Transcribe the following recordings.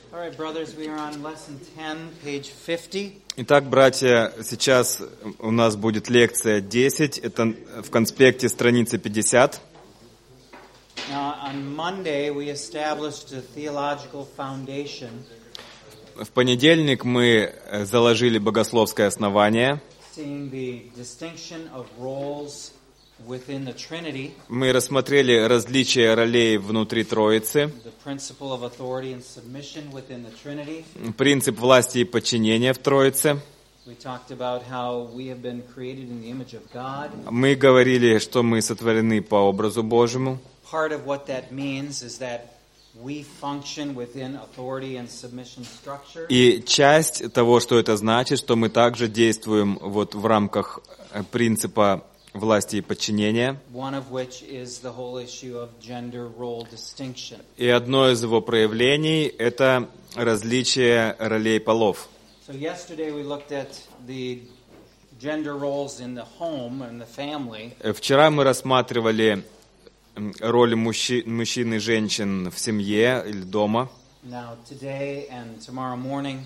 All right, brothers, we are on lesson 10, page 50. Итак, братья, сейчас у нас будет лекция 10, это в конспекте страница 50. Now, on Monday, we established a theological foundation. В понедельник мы заложили богословское основание. Seeing the distinction of roles within the Trinity, Мы рассмотрели различия ролей внутри Троицы, the principle of authority and submission within the Trinity. принцип власти и подчинения в Троице. We talked about how we have been created in the image of God. Мы говорили, что мы сотворены по образу Божьему. Part of what that means is that we function within authority and submission structure. И часть того, что это значит, что мы также действуем вот в рамках принципа власти и подчинения. One of which is the whole issue of gender role distinction. И одно из его проявлений – это различие ролей полов. So yesterday we looked at the gender roles in the home and the family. Вчера мы рассматривали роль мужчин и женщин в семье или дома. Now today and tomorrow morning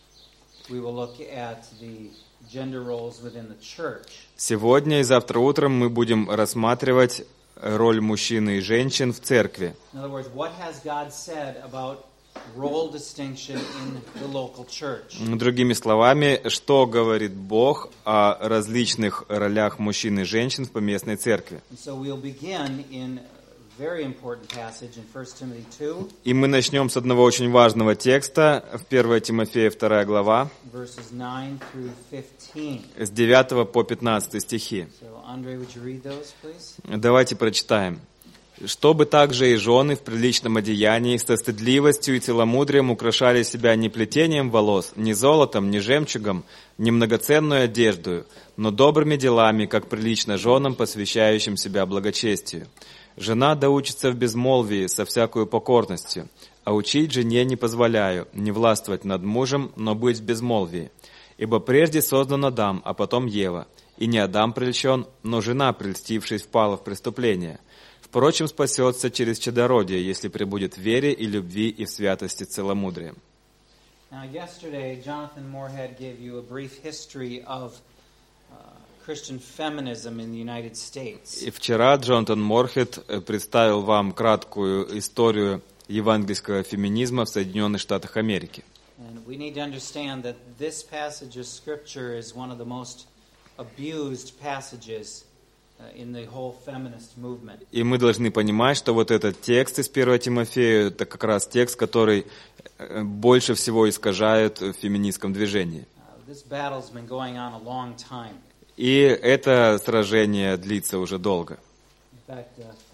we will look at the gender roles within the church. Сегодня и завтра утром мы будем рассматривать роль мужчин и женщин в церкви. In other words, what has God said about role distinction in the local church? Другими словами, что говорит Бог о различных ролях мужчин и женщин в поместной церкви? And so we'll begin in a very important passage in 1 Timothy 2, И мы начнем с одного очень важного текста в 1 Тимофея 2 глава, verses 9 through 15. с 9 по 15 стихи. So, Andre, would you read those, please? Давайте прочитаем. «Чтобы также и жены в приличном одеянии со стыдливостью и целомудрием украшали себя не плетением волос, не золотом, не жемчугом, не многоценную одеждою, но добрыми делами, как прилично женам, посвящающим себя благочестию. Жена да учится в безмолвии со всякою покорностью, а учить жене не позволяю, не властвовать над мужем, но быть в безмолвии. Ибо прежде создан Адам, а потом Ева, и не Адам прельщен, но жена, прельстившись, впала в преступление. Впрочем, спасется через чадородие, если пребудет в вере и любви и в святости целомудрия». Now, yesterday, Jonathan Moorhead gave you a brief history of Christian feminism in the United States. И вчера Джонатан Морхед представил вам краткую историю евангельского феминизма в Соединенных Штатах Америки. And we need to understand that this passage of Scripture is one of the most abused passages in the whole feminist movement. И мы должны понимать, что вот этот текст из 1 Тимофея, это как раз текст, который больше всего искажает в феминистском движении. This battle's been going on a long time. И это сражение длится уже долго. In fact,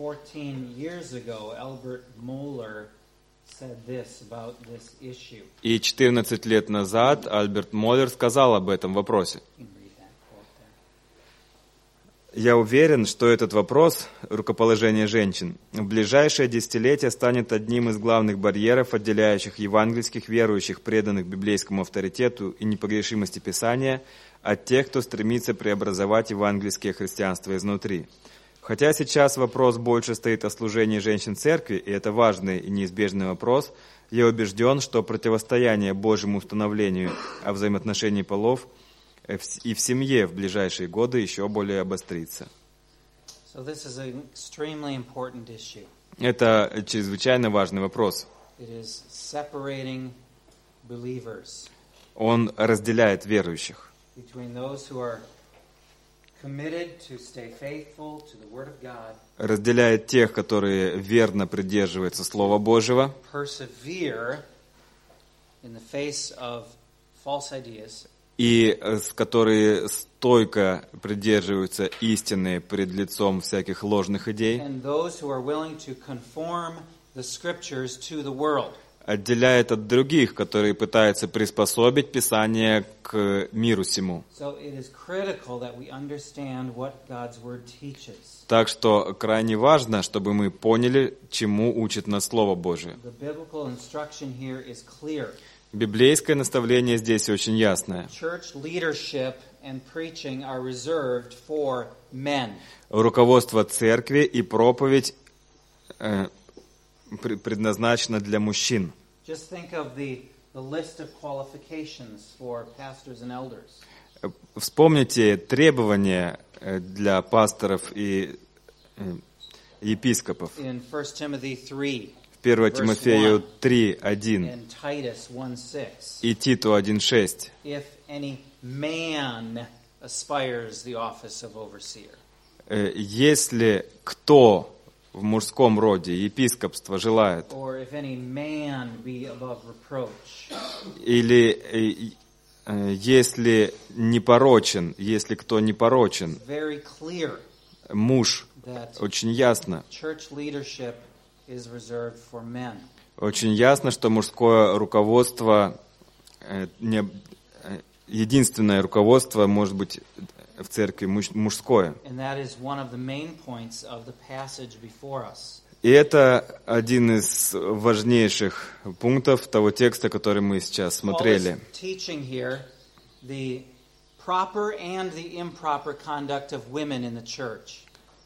14 years ago, Albert Mohler said this about this issue. И 14 лет назад Альберт Моллер сказал об этом вопросе. You can read that quote there. Я уверен, что этот вопрос, рукоположение женщин, в ближайшее десятилетие станет одним из главных барьеров, отделяющих евангельских верующих, преданных библейскому авторитету и непогрешимости Писания, от тех, кто стремится преобразовать евангельское христианство изнутри. Хотя сейчас вопрос больше стоит о служении женщин в церкви, и это важный и неизбежный вопрос, я убежден, что противостояние Божьему установлению о взаимоотношении полов и в семье в ближайшие годы еще более обострится. So this is an extremely important issue. Это чрезвычайно важный вопрос. It is separating believers Он разделяет верующих. between those who are committed to stay faithful to the Word of God, Разделяет тех, которые верно придерживаются Слова Божьего, persevere in the face of false ideas, и которые стойко придерживаются истины пред лицом всяких ложных идей, and those who are willing to conform the Scriptures to the world. отделяет от других, которые пытаются приспособить Писание к миру сему. So it is critical that we understand what God's Word teaches. Так что крайне важно, чтобы мы поняли, чему учит нас Слово Божие. The biblical instruction here is clear. Библейское наставление здесь очень ясное. Church leadership and preaching are reserved for men. Руководство церкви и проповедь предназначено для мужчин. Just think of the list of qualifications for pastors and elders. Вспомните требования для пасторов и епископов. In 1 Timothy 3, В 1 Тимофею 3:1 and Titus 1:6. и Титу 1:6. If any man aspires the office of overseer. Если кто в мужском роде епископство желает, Or if any man be above reproach. или если непорочен, если кто непорочен, Very clear муж, that очень ясно. church leadership is reserved for men. Очень ясно, что мужское руководство, единственное руководство может быть в церкви мужское. And that is one of the main points of the passage before us. И это один из важнейших пунктов того текста, который мы сейчас Paul смотрели. is teaching here the proper and the improper conduct of women in the church.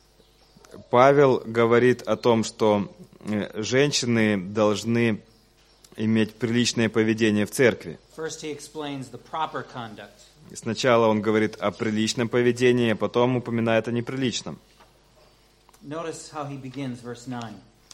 Павел говорит о том, что женщины должны иметь приличное поведение в церкви. First he explains the proper conduct. Сначала он говорит о приличном поведении, а потом упоминает о неприличном. Notice how he begins, verse 9.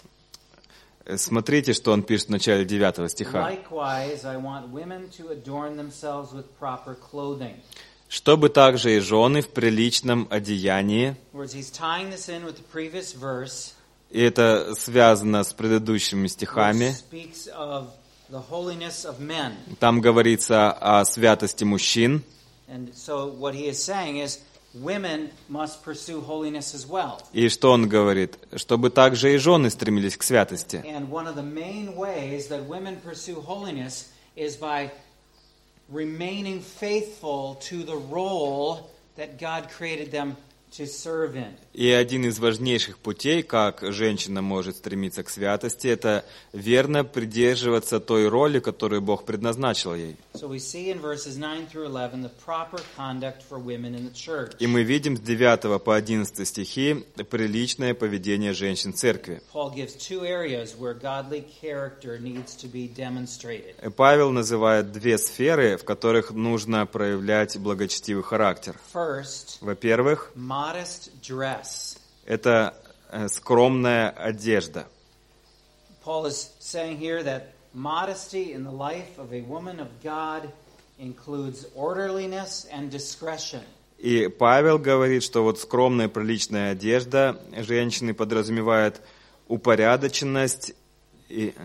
Смотрите, что он пишет в начале 9 стиха. Likewise, I want women to adorn themselves with proper clothing. «Чтобы также и жены в приличном одеянии». In other words, he's tying this in with the previous verse, И это связано с предыдущими which стихами. speaks of the holiness of men. Там говорится о святости мужчин. And so what he is saying is, women must pursue holiness as well. И что он говорит? Чтобы также и жены стремились к святости. And one of the main ways that women pursue holiness is by remaining faithful to the role that God created them to serve in. И один из важнейших путей, как женщина может стремиться к святости, это верно придерживаться той роли, которую Бог предназначил ей. So we see in verses 9 through 11 the proper conduct for women in the church. И мы видим с 9 по 11 стихи приличное поведение женщин в церкви. Paul gives two areas where godly character needs to be demonstrated. Павел называет две сферы, в которых нужно проявлять благочестивый характер. First, Во-первых, modest dress. это скромная одежда. Paul is saying here that modesty in the life of a woman of God includes orderliness and discretion. И Павел говорит, что вот скромная приличная одежда женщины подразумевает упорядоченность и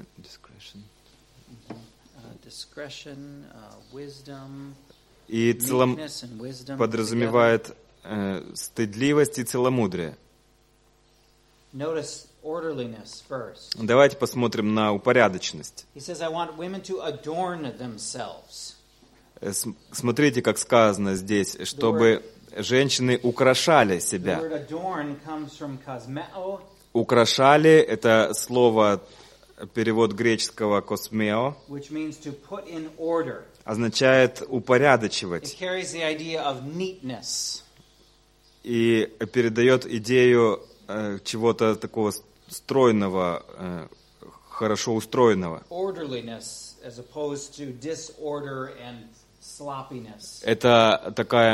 Discretion, wisdom, и meekness and wisdom подразумевает стыдливость и целомудрие. Notice orderliness first. Давайте посмотрим на упорядоченность. He says, I want women to adorn themselves. Смотрите, как сказано здесь, чтобы женщины украшали The себя. word adorn comes from kosmeo, Украшали — это слово, перевод греческого «космео», which means to put in order. означает It упорядочивать carries the idea of neatness. и передает идею чего-то такого стройного, хорошо устроенного. Orderliness as opposed to disorder and sloppiness. Это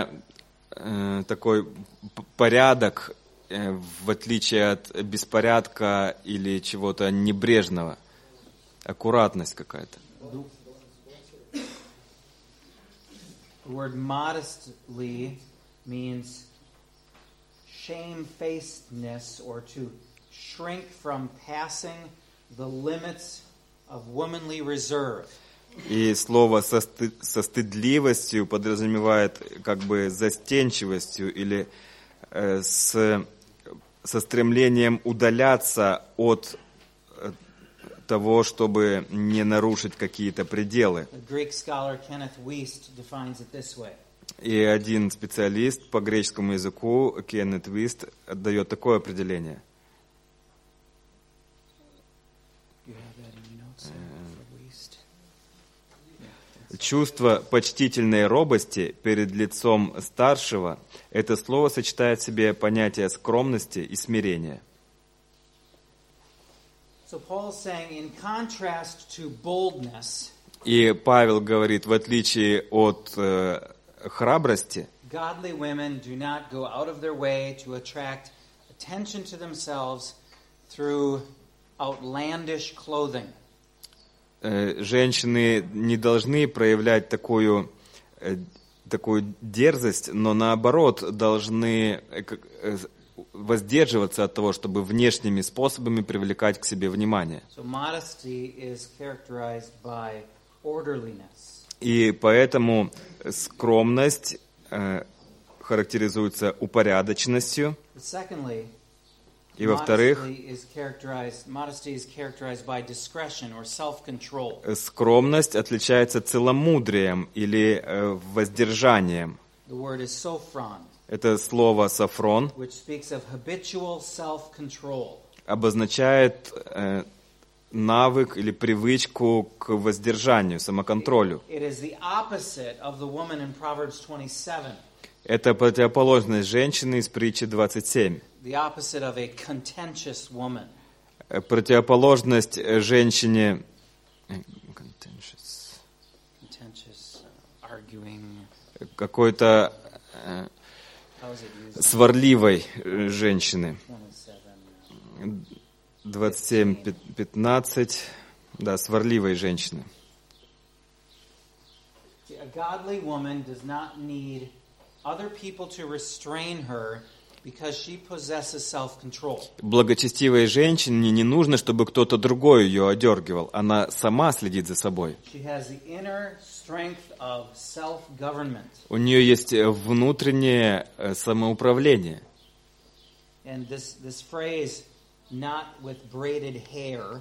такой порядок, в отличие от беспорядка или чего-то небрежного. Аккуратность какая-то. The word modestly means shamefacedness or to shrink from passing the limits of womanly reserve. И слово со стыдливостью подразумевает как бы застенчивостью или со стремлением удаляться от того, чтобы не нарушить какие-то пределы. The Greek scholar Kenneth Wuest defines it this way. И один специалист по греческому языку, Кеннет Уист, дает такое определение. You have that in your notes for Wuest? Чувство почтительной робости перед лицом старшего – это слово сочетает в себе понятия скромности и смирения. So So Paul's saying, in contrast to boldness, И Павел говорит, в отличие от храбрости, godly women do not go out of their way to attract attention to themselves through outlandish clothing. Женщины не должны проявлять такую дерзость, но наоборот должны воздерживаться от того, чтобы внешними способами привлекать к себе внимание. So modesty is characterized by orderliness. И поэтому скромность характеризуется упорядоченностью. Secondly, И во-вторых, modesty is characterized by discretion or self-control. скромность отличается целомудрием или воздержанием. The word is sophron, Это слово «софрон» which speaks of habitual self-control. обозначает навык или привычку к воздержанию, самоконтролю. It is the opposite of the woman in Proverbs 27. Это противоположность женщины из притчи 27. The opposite of a contentious woman. Противоположность женщине Contentious, arguing. Какой-то How is it used? сварливой женщины. 27. 27-15, да, сварливой женщины. See, a godly woman does not need other people to restrain her because she possesses self-control. Благочестивой женщине не нужно, чтобы кто-то другой ее одергивал. Она сама следит за собой. She has the inner strength of self-government. У нее есть внутреннее самоуправление. And this phrase, not with braided hair,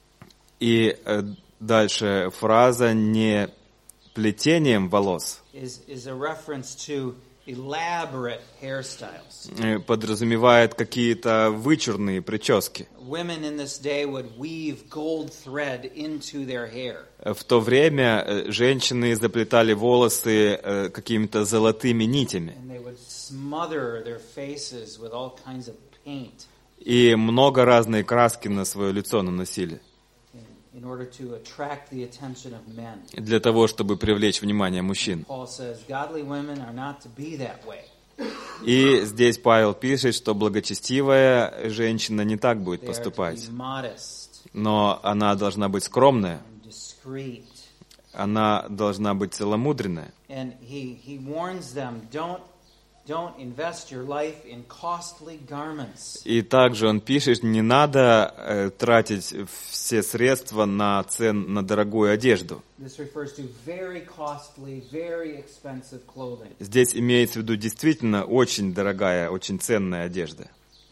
И дальше фраза «не плетением волос» is a reference to elaborate hairstyles. подразумевает какие-то вычурные прически. Women in this day would weave gold thread into their hair. В то время женщины заплетали волосы какими-то золотыми нитями. And they would smother their faces with all kinds of paint И много разной краски на свое лицо наносили. in order to attract the attention of men. Для того, чтобы привлечь внимание мужчин. Paul says, godly women are not to be that way. И здесь Павел пишет, что благочестивая женщина не так будет They are to поступать. be modest Но она должна быть скромная, and discreet. она должна быть целомудренная. And he warns them, don't invest your life in costly garments. И также он пишет, не надо тратить все средства на дорогую одежду. This refers to very costly, very expensive clothing. Здесь имеется в виду действительно очень дорогая, очень ценная одежда.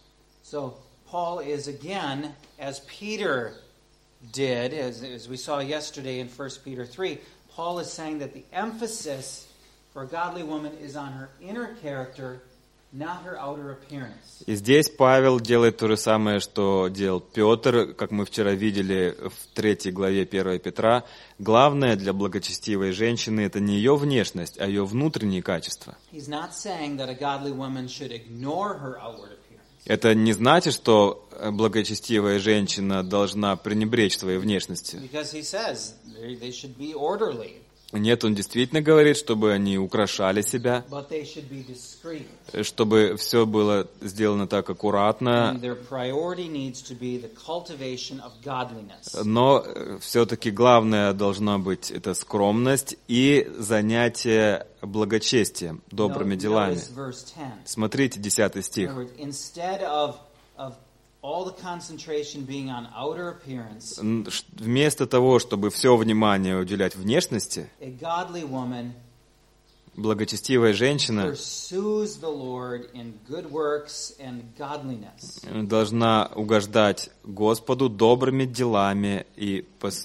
So Paul is again, as Peter did, as we saw yesterday in 1 Peter 3, Paul is saying that the emphasis for a godly woman is on her inner character, not her outer appearance. И здесь Павел делает то же самое, что делал Петр, как мы вчера видели в 3 главе 1 Петра. Главное для благочестивой женщины – это не ее внешность, а ее внутренние качества. He's not saying that a godly woman should ignore her outward appearance. Это не значит, что благочестивая женщина должна пренебречь своей внешностью. Because he says they should be orderly, Нет, он действительно говорит, чтобы они украшали себя, but they should be discreet. чтобы все было сделано так аккуратно, And their priority needs to be the cultivation of godliness. но все-таки главное должно быть это скромность и занятие благочестием, добрыми делами. Notice verse 10. Смотрите 10 In стих. other words, instead of all the concentration being on outer appearance, Вместо того, чтобы все внимание уделять внешности, a godly woman благочестивая женщина pursues the Lord in good works and godliness. должна угождать Господу добрыми делами и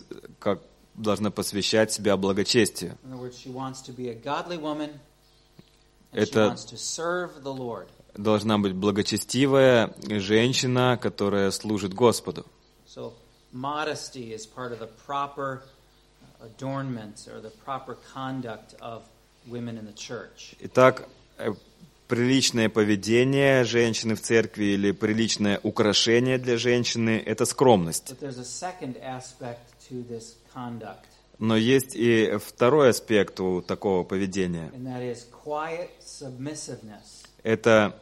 должна посвящать себя благочестию. In other words, she wants to be a godly woman and she Это wants to serve the Lord. должна быть благочестивая женщина, которая служит Господу. So modesty is part of the proper adornment or the proper conduct of women in the church. Итак, приличное поведение женщины в церкви или приличное украшение для женщины – это скромность. But there's a second aspect to this conduct, Но есть и второй аспект у такого поведения. and that is quiet submissiveness. Это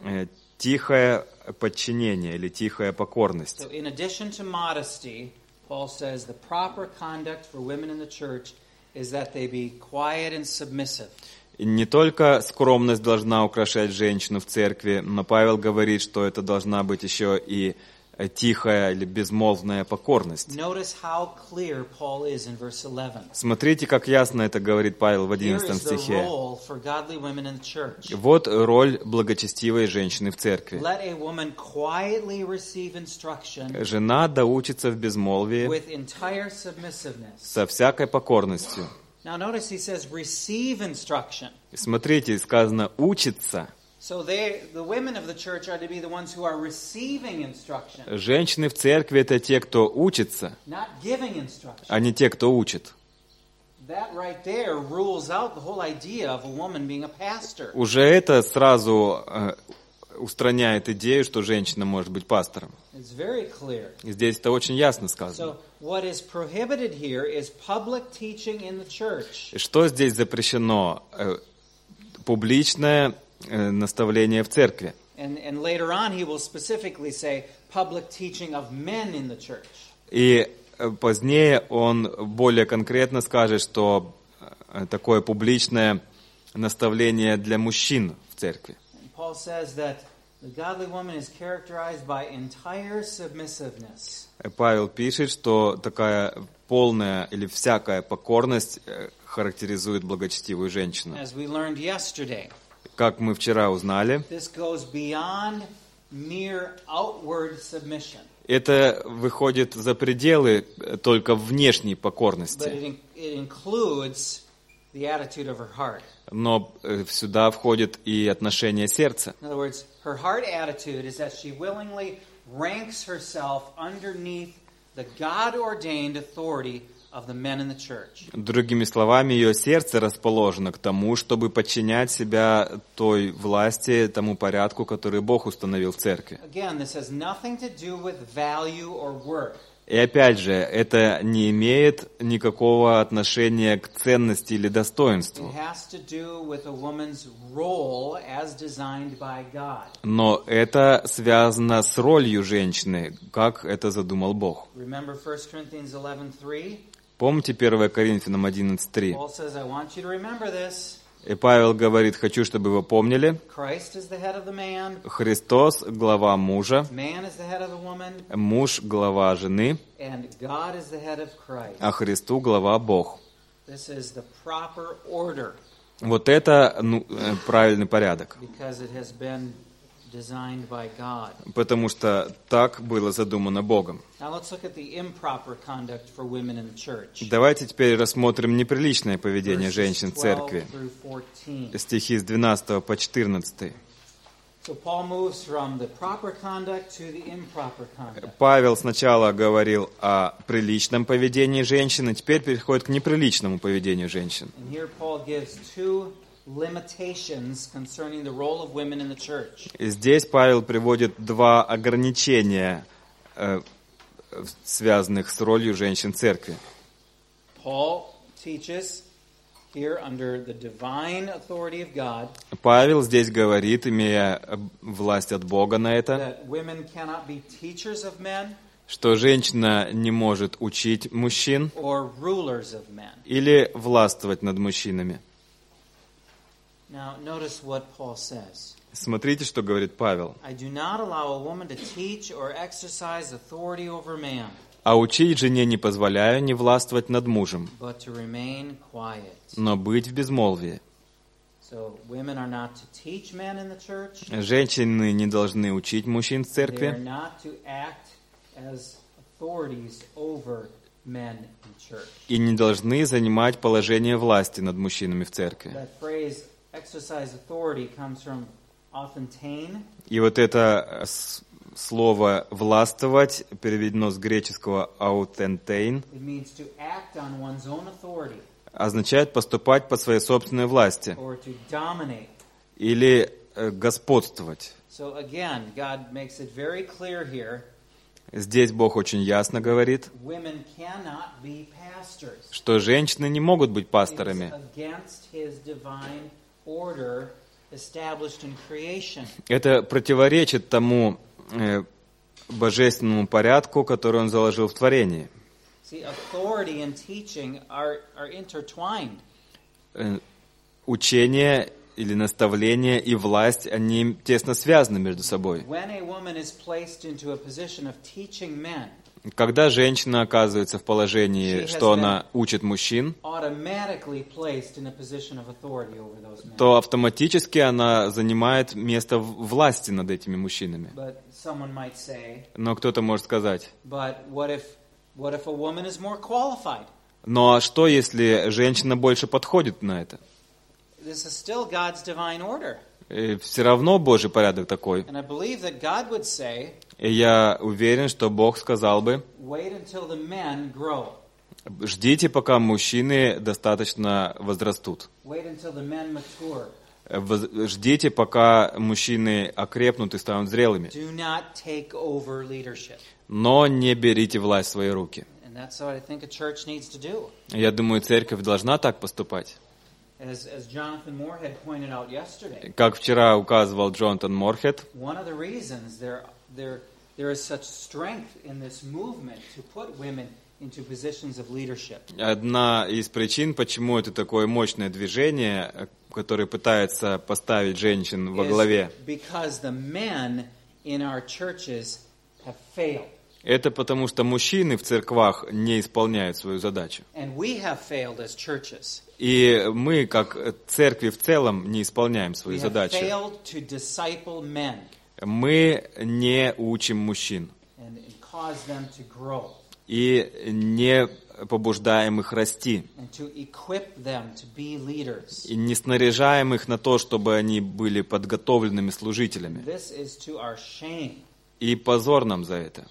тихое подчинение или тихая покорность. So in addition to modesty, Paul says the proper conduct for women in the church is that they be quiet and submissive. И не только скромность должна украшать женщину в церкви, но Павел говорит, что это должна быть еще и тихая или безмолвная покорность. Notice how clear Paul is in verse 11. Смотрите, как ясно это говорит Павел в Here 11 is the стихе. role for godly women in the church. Вот роль благочестивой женщины в церкви. Let a woman quietly receive instruction Жена доучится в безмолвии with entire submissiveness. со всякой покорностью. Now notice he says receive instruction. Смотрите, сказано «учится». So the women of the church are to be the ones who are receiving instruction, Женщины в церкви – это те, кто учится, not giving instruction. а не те, кто учит. That right there rules out the whole idea of a woman being a pastor. Уже это сразу устраняет идею, что женщина может быть пастором. It's very clear. И здесь это очень ясно сказано. So what is prohibited here is public teaching in the church. И что здесь запрещено? Публичное наставление в церкви. And later on he will specifically say public teaching of men in the church. И позднее он более конкретно скажет, что такое публичное наставление для мужчин в церкви. And Paul says that the godly woman is characterized by entire submissiveness. Павел пишет, что такая полная или всякая покорность характеризует благочестивую женщину. As we learned yesterday, Как мы вчера узнали, this goes beyond mere outward submission. это выходит за пределы только внешней But покорности. it includes the attitude of her heart. Но сюда входит и отношение сердца. In other words, her heart attitude is that she willingly ranks herself underneath the God-ordained authority of the men in the church. Другими словами, ее сердце расположено к тому, чтобы подчинять себя той власти, тому порядку, который Бог установил в церкви. Again, this has nothing to do with value or worth. И опять же, это не имеет никакого отношения к ценности или It достоинству. has to do with a woman's role as designed by God. Но это связано с ролью женщины, как это задумал Бог. Remember 1 Corinthians 11:3? Помните 1 Коринфянам 11:3? Paul says, I want you to remember this. И Павел говорит, хочу, чтобы вы помнили, Christ is the head of the man. Христос – глава мужа, Man is the head of the woman. муж – глава жены, And God is the head of Christ. а Христу – глава Бог. This is the proper order Вот это правильный порядок, because it has been designed by God. потому что так было задумано Богом. Now let's look at the improper conduct for women in the church. Давайте теперь рассмотрим неприличное поведение Verses женщин в 12 церкви. through 14. Стихи с 12 по 14. So Paul moves from the proper conduct to the improper conduct. Павел сначала говорил о приличном поведении женщин, теперь переходит к неприличному поведению женщин. And here Paul gives two limitations concerning the role of women in the church. И здесь Павел приводит два ограничения, связанных с ролью женщин в церкви. Paul teaches here under the divine authority of God Павел здесь говорит, имея власть от Бога на это, that women cannot be teachers of men что женщина не может учить мужчин or rulers of men. или властвовать над мужчинами. Now notice what Paul says. Смотрите, что говорит Павел. I do not allow a woman to teach or exercise authority over man, «А учить жене не позволяю не властвовать над мужем, but to remain quiet. но быть в безмолвии». So women are not to teach men in the church. Женщины не должны учить мужчин в They are церкви not to act as authorities over men in church. и не должны занимать положение власти над мужчинами в церкви. That phrase exercise authority comes from authentane, И вот это слово «властвовать» переведено с греческого «аутентейн», it means to act on one's own authority означает поступать по своей собственной власти or to dominate. или господствовать. So again, God makes it very clear here. Здесь Бог очень ясно говорит, Women cannot be pastors. что женщины не могут быть It is пасторами. against His divine order established in creation. Это противоречит тому божественному порядку, который Он заложил в творении. See, authority and teaching are intertwined. Учение или наставление и власть, они тесно связаны между собой. When a woman is placed into a position of teaching men, Когда женщина оказывается в положении, что она учит мужчин, automatically placed in a position of authority over those men. то автоматически она занимает место власти над этими мужчинами. But someone might say, Но кто-то может сказать, but what if a woman is more qualified? ну а что, если женщина больше подходит на это? This is still God's divine order. Все равно Божий порядок такой. And I believe that God would say, И я уверен, что Бог сказал бы, wait until the men grow. ждите, пока мужчины достаточно возрастут. Wait until the men mature. Ждите, пока мужчины окрепнут и станут зрелыми. Do not take over leadership. Но не берите власть в свои руки. And that's what I think a church needs to do. Я думаю, церковь должна так поступать. As Jonathan Moorhead pointed out yesterday, Как вчера указывал Джонатан Морхед, one of the reasons there is such strength in this movement to put women into positions of leadership одна из причин, почему это такое мощное движение, которое пытается поставить женщин во главе, is because the men in our churches have failed. это потому, что мужчины в церквах не исполняют свою задачу. And we have failed as churches. И мы, как церкви в целом, не исполняем We свою have задачу. failed to disciple men Мы не учим мужчин and cause them to grow и не побуждаем их расти, and to equip them to be leaders. и не снаряжаем их на то, чтобы они были подготовленными служителями. This is to our shame. И позор нам за это.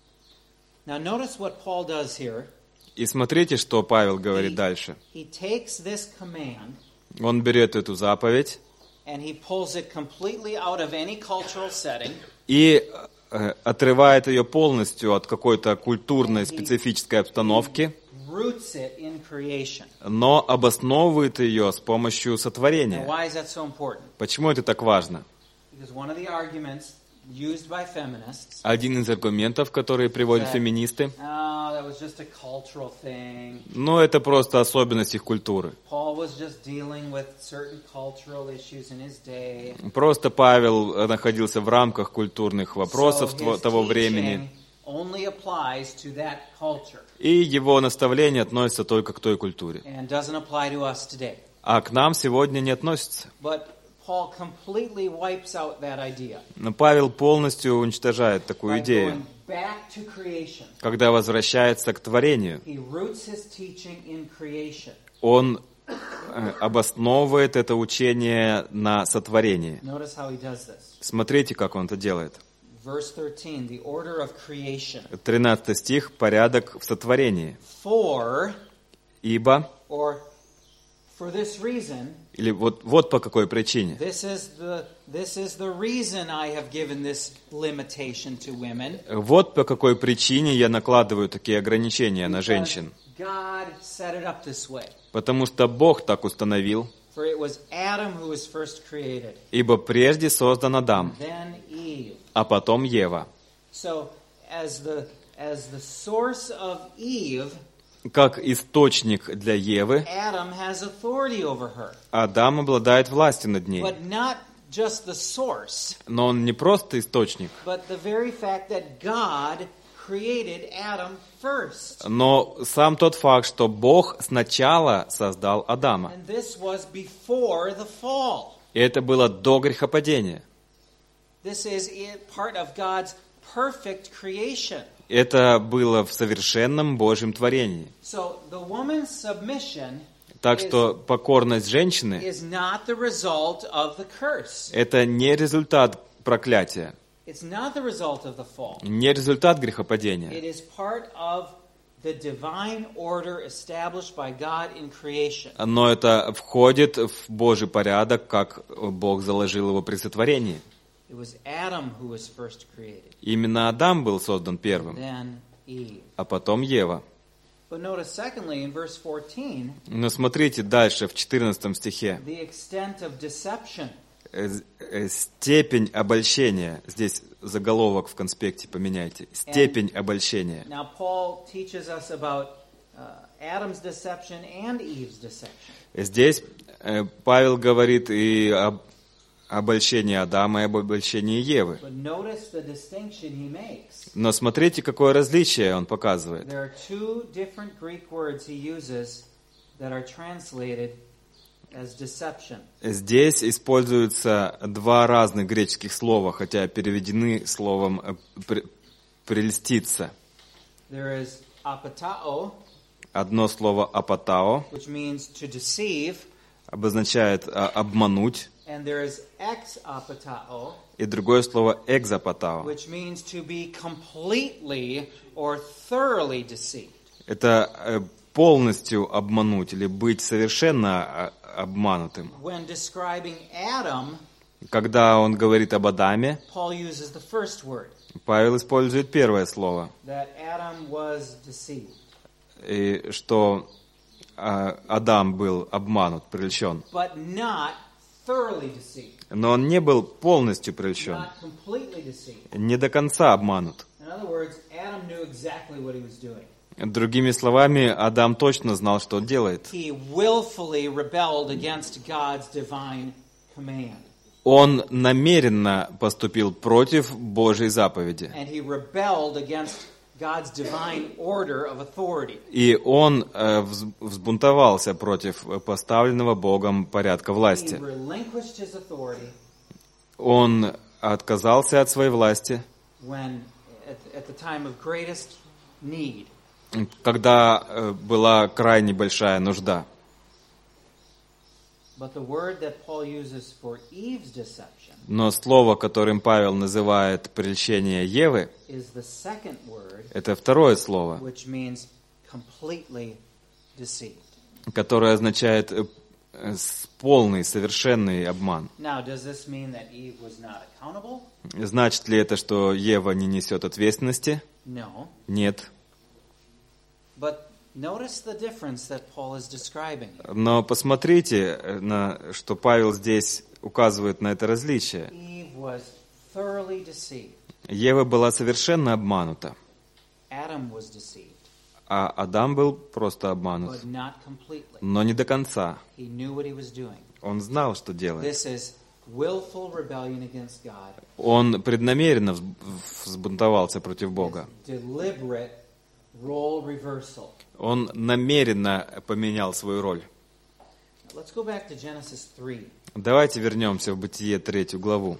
Now notice what Paul does here. И смотрите, что Павел говорит дальше. He takes this command Он берет эту заповедь and he pulls it completely out of any cultural setting. и отрывает ее полностью от какой-то культурной специфической обстановки, Roots it in creation. но обосновывает ее с помощью Now, сотворения. why is that so important? Почему это так важно? Because one of the arguments used by feminists, Один из аргументов, которые приводят феминисты, that was just a cultural thing. ну, это просто особенность их культуры. Paul was just dealing with certain cultural issues in his day. Просто Павел находился в рамках культурных вопросов So his того teaching времени, only applies to that culture и его наставления относятся только к той культуре. and doesn't apply to us today. А к нам сегодня не относятся. But Paul completely wipes out that idea Но Павел полностью уничтожает такую by идею, going back to creation. когда возвращается к творению. He roots his teaching in creation. Он обосновывает это учение на сотворении. Notice how he does this. Смотрите, как он это делает. Verse 13, the order of creation. 13 стих, порядок в сотворении. For, Ибо, or for this reason, или вот по какой причине. this is the reason I have given this limitation to women. Вот по какой причине я накладываю такие ограничения на женщин. God set it up this way. Потому что Бог так установил. For it was Adam who was first created, Ибо прежде создан Адам, then Eve. а потом Ева. So as the source of Eve, Как источник для Евы, Adam has authority over her. Адам обладает властью над ней. But not just the source, Но он не просто источник, but the very fact that God created Adam first. но сам тот факт, что Бог сначала создал Адама. And this was before the fall. И это было до грехопадения. This is part of God's perfect creation. Это было в совершенном Божьем творении. So the woman's submission Так что покорность женщины is not the result of the curse. – это не результат проклятия, It's not the result of the fall. не результат грехопадения. It is part of the divine order established by God in creation. Но это входит в Божий порядок, как Бог заложил его при сотворении. It was Adam who was first created, Именно Адам был создан первым, then Eve. а потом Ева. But notice, secondly, in verse 14, Но смотрите дальше, в 14 стихе. the extent of deception. Степень обольщения. Здесь заголовок в конспекте поменяйте. Степень обольщения. Now, Paul teaches us about Adam's deception and Eve's deception. Здесь Павел говорит и об обольщении Адама, и об обольщении Евы. But notice the distinction he makes. Но смотрите, какое различие он показывает. There are two different Greek words he uses that are translated as deception. Здесь используются два разных греческих слова, хотя переведены словом «прельститься». There is apatao, Одно слово «апатао» which means to deceive, обозначает «обмануть», and there is ex-apatao, и другое слово «экзапатао». which means to be completely or thoroughly deceived. Это полностью обмануть или быть совершенно обманутым. When describing Adam, Когда он говорит об Адаме, Paul uses the first word, Павел использует первое слово, that Adam was deceived. и что Адам был обманут, прельщен. But not thoroughly deceived, Но он не был полностью прельщен, not completely deceived. не до конца обманут. In other words, Adam knew exactly what he was doing. Другими словами, Адам точно знал, что делает. He willfully rebelled against God's divine command. Он намеренно поступил против Божьей заповеди. And he rebelled against God's divine order of authority. И он взбунтовался против поставленного Богом порядка He власти. relinquished his authority Он отказался от своей власти, when, at the time of greatest need. когда была крайне большая нужда. But the word that Paul uses for Eve's deception Но слово, которым Павел называет прельщение Евы, is the second word, это второе слово, which means completely deceived. которое означает полный, совершенный обман. Now, does this mean that Eve was not accountable? Значит ли это, что Ева не несет ответственности? No. Нет. But notice the difference that Paul is describing. Но посмотрите, что Павел здесь указывает на это различие. Eve was thoroughly deceived. Ева была совершенно обманута, Adam was deceived, а Адам был просто обманут, but not completely. но не до конца. He knew what he was doing. Он знал, что делает. This is willful rebellion against God. Он преднамеренно взбунтовался против Бога. Deliberate role reversal. Он намеренно поменял свою роль. Let's go back to Genesis 3. Давайте вернемся в Бытие 3 главу.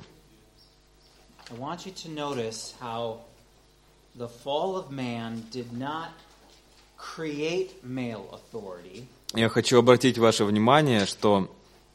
I want you to notice how the fall of man did not create male authority. Я хочу обратить ваше внимание, что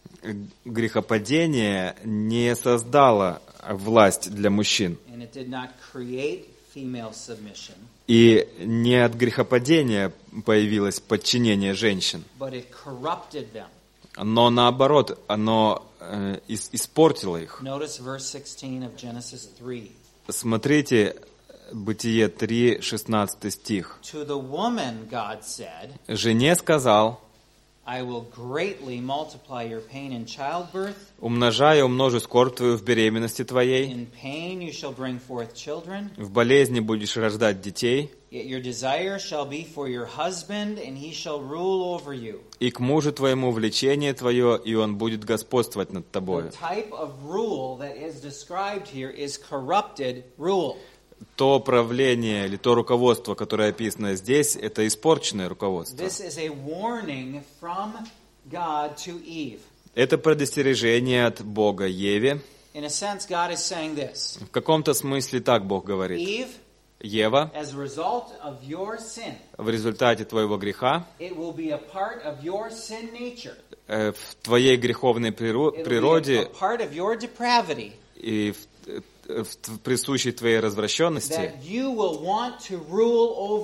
грехопадение не создало власть для мужчин. And it did not create female submission, И не от грехопадения появилось подчинение женщин, but it corrupted them. но наоборот, оно испортило их. Notice verse 16 of Genesis 3. Смотрите, Бытие 3, 16 стих. To the woman God said, «Жене сказал, I will greatly multiply your pain in childbirth. умножай и умножу скорбь твою в беременности твоей, In pain you shall bring forth children. в болезни будешь рождать детей, Yet your desire shall be for your husband, and he shall rule over you. и к мужу твоему влечение твое, и он будет господствовать над The тобою». type of rule that is described here is corrupted rule. То правление или то руководство, которое описано здесь, это испорченное руководство. This is a warning from God to Eve. Это предостережение от Бога Еве. In a sense, God is saying this. В каком-то смысле так Бог говорит. Eve, Ева, as a result of your sin, в результате твоего греха, it will be a part of your sin nature. в твоей греховной It will be a природе part of your depravity и в присущей твоей развращенности, that you will want to rule over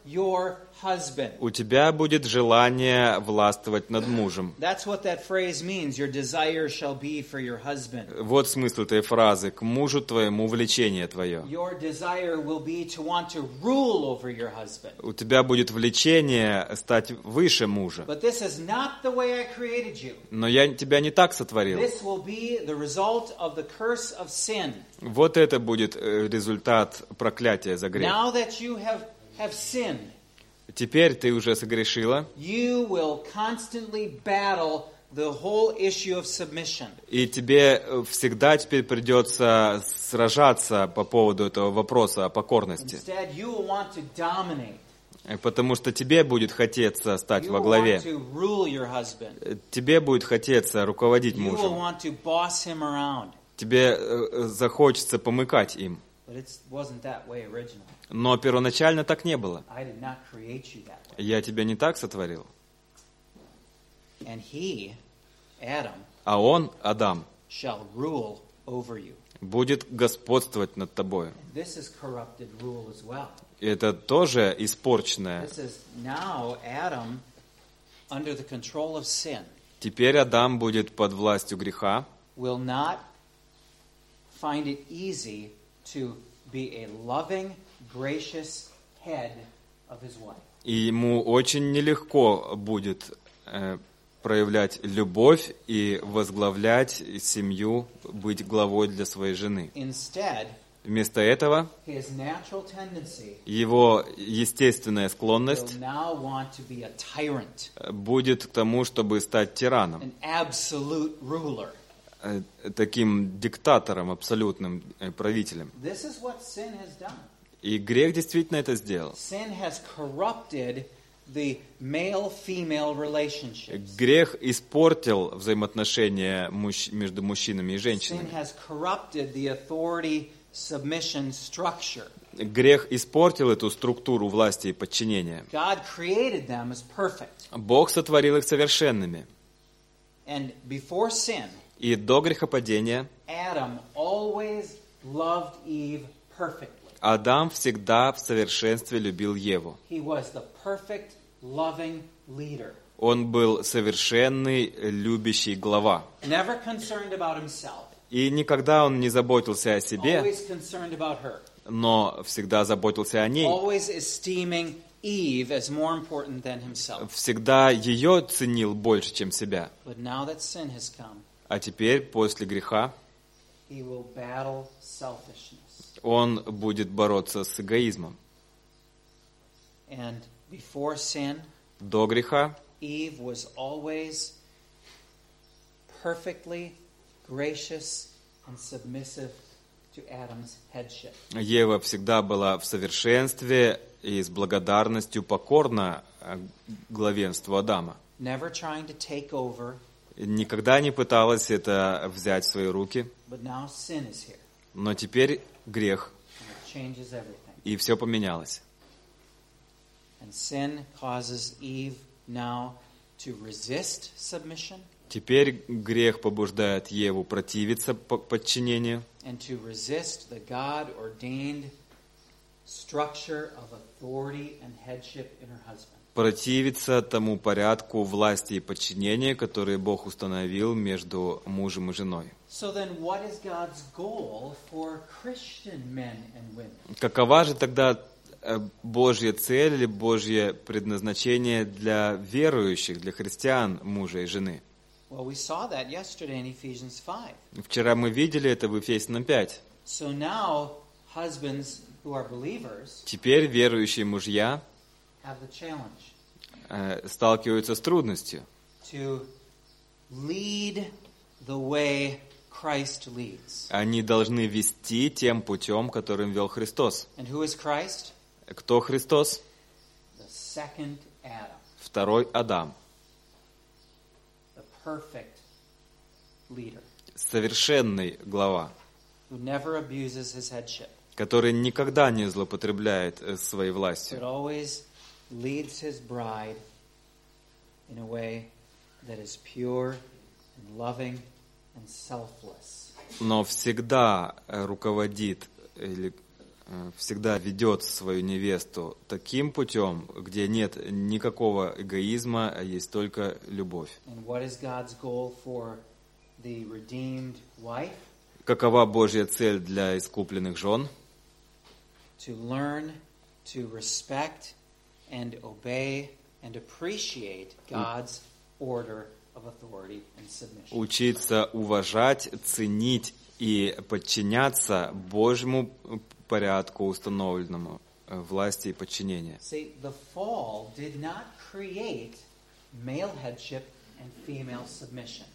your husband. У тебя будет желание властвовать над мужем. That's what that phrase means. Your desire shall be for your husband. Вот смысл этой фразы. К мужу твоему влечение твое. Your desire will be to want to rule over your husband. У тебя будет влечение стать выше мужа. But this is not the way I created you. Но я тебя не так сотворил. This will be the result of the curse of sin. Вот это будет результат проклятия за грех. Now that you have sinned, Теперь ты уже согрешила, you will constantly battle the whole issue of submission. и тебе всегда теперь придется сражаться по поводу этого вопроса о покорности. Instead, you will want to dominate. Потому что тебе будет хотеться стать You во will главе. want to rule your husband. Тебе будет хотеться руководить You will мужем. want to boss him around. Тебе захочется помыкать им. But it wasn't that way originally. Но первоначально так не было. I did not create you that way. Я тебя не так сотворил. And he, Adam, А он, Адам, shall rule over you. будет господствовать над тобой. This is corrupted rule as well. И это тоже испорченное. This is now Adam under the control of sin Теперь Адам будет под властью греха, will not find it easy to be a loving, gracious head of his wife. и ему очень нелегко будет проявлять любовь и возглавлять семью, быть главой для своей жены. Instead, Вместо этого his natural tendency его естественная will склонность now want to be a tyrant, будет к тому, чтобы стать тираном, an absolute ruler. таким диктатором, абсолютным правителем. This is what sin has done. И грех действительно это сделал. Sin has corrupted the male-female relationship. Грех испортил взаимоотношения между мужчинами и Sin женщинами. has corrupted the authority submission structure. Грех испортил эту структуру власти и подчинения. God created them as perfect. Бог сотворил их совершенными. And before sin, И до грехопадения Adam always loved Eve perfectly. Адам всегда в совершенстве любил Еву. He was the perfect, loving leader. Он был совершенный, любящий глава. Never concerned about himself. И никогда он не заботился о себе, Always concerned about her. но всегда заботился о ней. Always esteeming Eve as more important than himself. Всегда ее ценил больше, чем себя. But now that sin has come, А теперь, после греха, he will battle selfishness. он будет бороться с эгоизмом. And before sin, До греха Eve was always perfectly gracious and submissive to Adam's headship. Ева всегда была в совершенстве и с благодарностью покорна главенству Адама. Never trying to take over, Никогда не пыталась это взять в свои руки, but now sin is here. но теперь грех, And it changes everything. и все поменялось. And sin causes Eve now to resist submission Теперь грех побуждает Еву противиться подчинению and to resist the God-ordained structure of authority and headship in her husband. противиться тому порядку власти и подчинения, который Бог установил между мужем и женой. So then what is God's goal for Christian men and women? Какова же тогда Божья цель или Божье предназначение для верующих, для христиан, мужа и жены? Well, we saw that yesterday in Ephesians 5. Вчера мы видели это в Ефесянам 5. So now, husbands who are believers Теперь верующие мужья have the challenge сталкиваются с трудностью to lead the way Christ leads. Они должны вести тем путем, которым вел Христос. And who is Christ? Кто Христос? The second Adam, Второй Адам. the perfect leader Совершенный глава, who never abuses his headship, который никогда не злоупотребляет своей but властью, always leads his bride in a way that is pure and loving and selfless. но всегда руководит или всегда ведет свою невесту таким путем, где нет никакого эгоизма, а есть только любовь. And what is God's goal for the redeemed wife? Какова Божья цель для искупленных жен? To learn to respect and obey and appreciate God's order of authority and submission. Учиться уважать, ценить и подчиняться Божьему порядку, установленному власти и подчинения. See, the fall did not create male headship and female submission.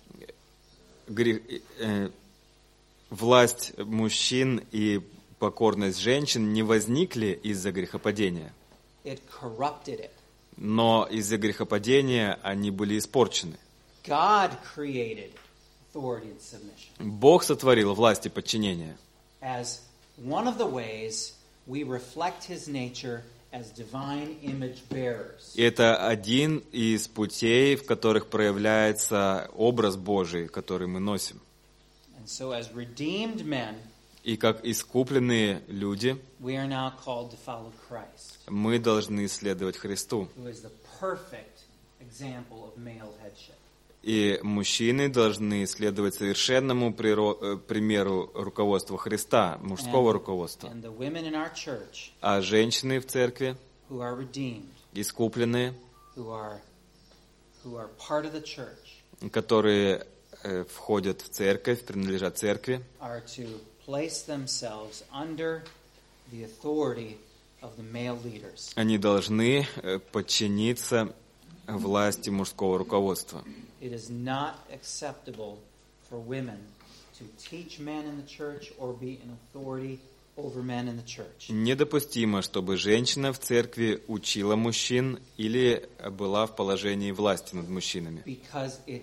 Власть мужчин и покорность женщин не возникли из-за грехопадения, It corrupted it. но из-за грехопадения они были испорчены. God created authority and submission Бог сотворил власть и подчинение as one of the ways we reflect His nature as divine image bearers. И это один из путей, в которых проявляется образ Божий, который мы носим. And so as redeemed men, И как искупленные люди, we are now called to follow Christ, мы должны следовать Христу. who is the perfect example of male headship. И мужчины должны следовать совершенному примеру руководства Христа, мужского руководства. And the women in our church А женщины в церкви, who are redeemed, искупленные, who are part of the church, которые входят в церковь, принадлежат церкви, are to place themselves under the authority of the male leaders. они должны подчиниться власти мужского руководства. It is not acceptable for women to teach men in the church or be in authority over men in the church. Недопустимо, чтобы женщина в церкви учила мужчин или была в положении власти над мужчинами. Because it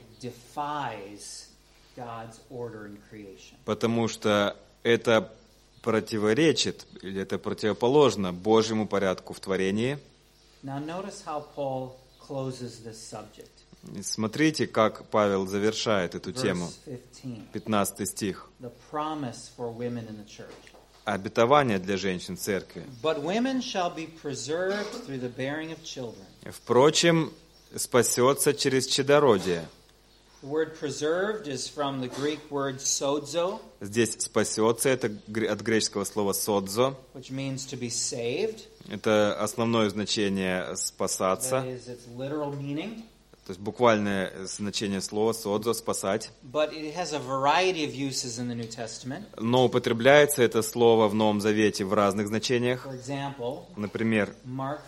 defies God's order in creation. Потому что это противоречит, или это противоположно Божьему порядку в творении. Now notice how Paul closes this subject. Смотрите, как Павел завершает эту тему. Verse 15. 15 стих. The promise for women in the church. Обетование для женщин в церкви. But women shall be preserved through the bearing of children. Впрочем, спасется через чадородие. The word preserved is from the Greek word sozo, Здесь спасется, это от греческого слова «содзо». which means to be saved. Это основное значение That «спасаться». is its literal meaning. То есть буквальное значение слова «содзо» — «спасать». But it has a variety of uses in the New Testament. Но употребляется это слово в Новом Завете в разных значениях. For example, Например, Mark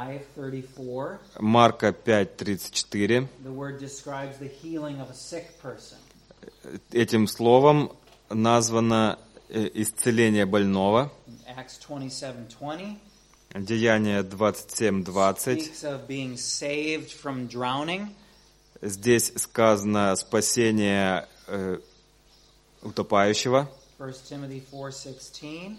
5:34, Марка 5:34. the word describes the healing of a sick person. Этим словом названо исцеление больного. Acts 27:20 Деяние 27:20. speaks of being saved from drowning. Здесь сказано спасение утопающего. 1 Timothy 4:16,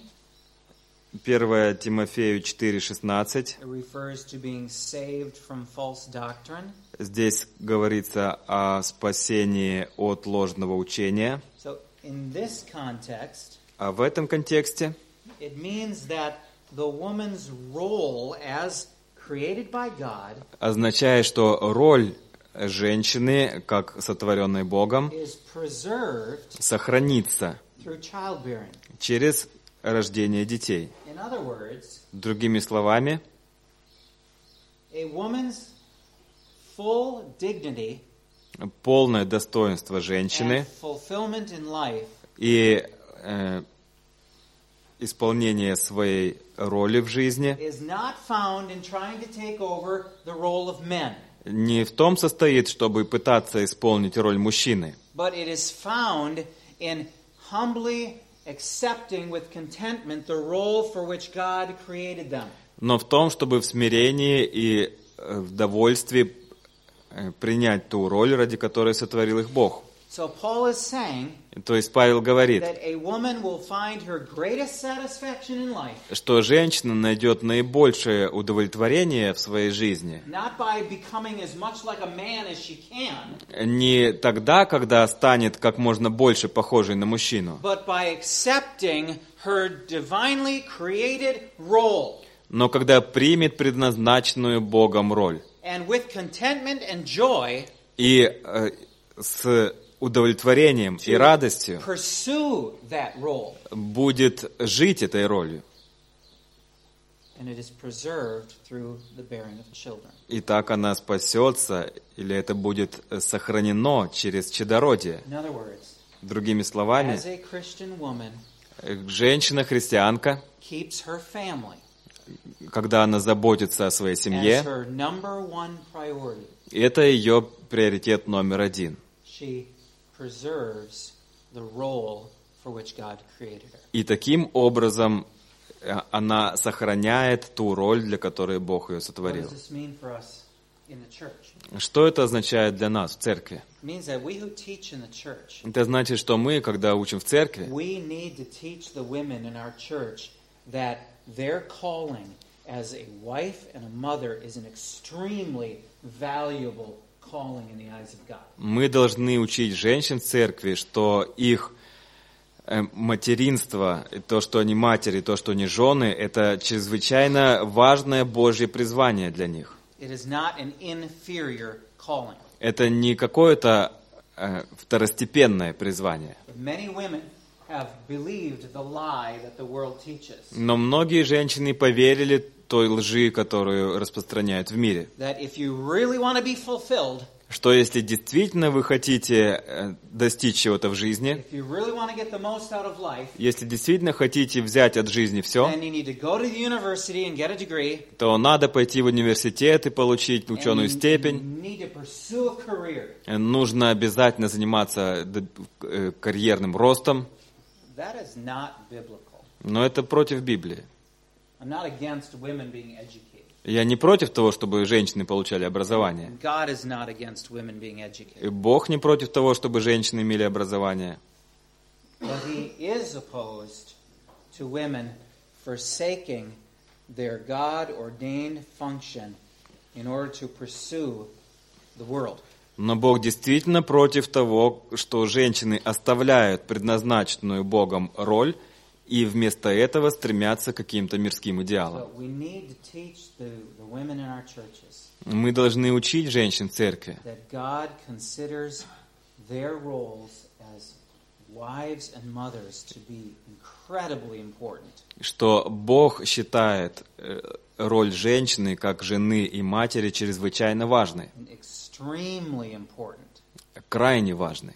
1 Тимофею 4:16. it refers to being saved from false doctrine. Здесь говорится о спасении от ложного учения. So in this context, А в этом контексте it means that the woman's role as created by God означает, что роль женщины, как сотворенной Богом, is preserved сохранится through childbearing. через рождение детей. In other words, Другими словами, a woman's full dignity полное достоинство and женщины fulfillment in life и исполнение своей роли в жизни is not found in trying to take over the role of men, не в том состоит, чтобы пытаться исполнить роль мужчины, but it is found in humbly accepting with contentment the role for which God created them. но в том, чтобы в смирении и в довольстве принять ту роль, ради которой сотворил их Бог. So Paul is saying То есть Павел говорит, that a woman will find her greatest satisfaction in life что женщина найдет наибольшее удовлетворение в своей жизни not by becoming as much like a man as she can, не тогда, когда станет как можно больше похожей на мужчину, but by accepting her divinely created role. но когда примет предназначенную Богом роль. And with contentment and joy, И с удовлетворением и радостью pursue that role. будет жить этой ролью. And it is preserved through the bearing of children. И так она спасется, или это будет сохранено через чадородие. In other words, Другими словами, as a Christian woman женщина-христианка, keeps her family когда она заботится о своей as семье, her number one priority, это ее приоритет номер один. she preserves the role for which God created her. И таким образом она сохраняет ту роль, для которой Бог ее What сотворил. does this mean for us in the church? Что это означает для нас в церкви? It means that we who teach in the church, Это значит, что мы, когда учим в церкви, we need to teach the women in our church that their calling as a wife and a mother is an extremely valuable calling in the eyes of God. мы должны учить женщин в церкви, что их материнство, то, что они матери, то, что они жены, это чрезвычайно важное Божье призвание для них. It is not an inferior calling. Это не какое-то второстепенное призвание. But many women have believed the lie that the world teaches. Но многие женщины поверили той лжи, которую распространяют в мире. That if you really want to be fulfilled, Что если действительно вы хотите достичь чего-то в жизни, if you really want to get the most out of life, если действительно хотите взять от жизни все, then you need to go to the university and get a degree. то надо пойти в университет и получить ученую And you степень. need to pursue a career. Нужно обязательно заниматься карьерным ростом, That is not biblical. но это против Библии. I'm not against women being educated. Я не против того, чтобы женщины получали образование. God is not against women being educated. И Бог не против того, чтобы женщины имели образование. But He is opposed to women forsaking their God-ordained function in order to pursue the world. Но Бог действительно против того, что женщины оставляют предназначенную Богом роль и вместо этого стремятся к каким-то мирским идеалам. So we need to teach the women in our churches Мы должны учить женщин в церкви, that God considers their roles as wives and mothers to be incredibly important. что Бог считает роль женщины как жены и матери чрезвычайно важной, And extremely important. крайне важной.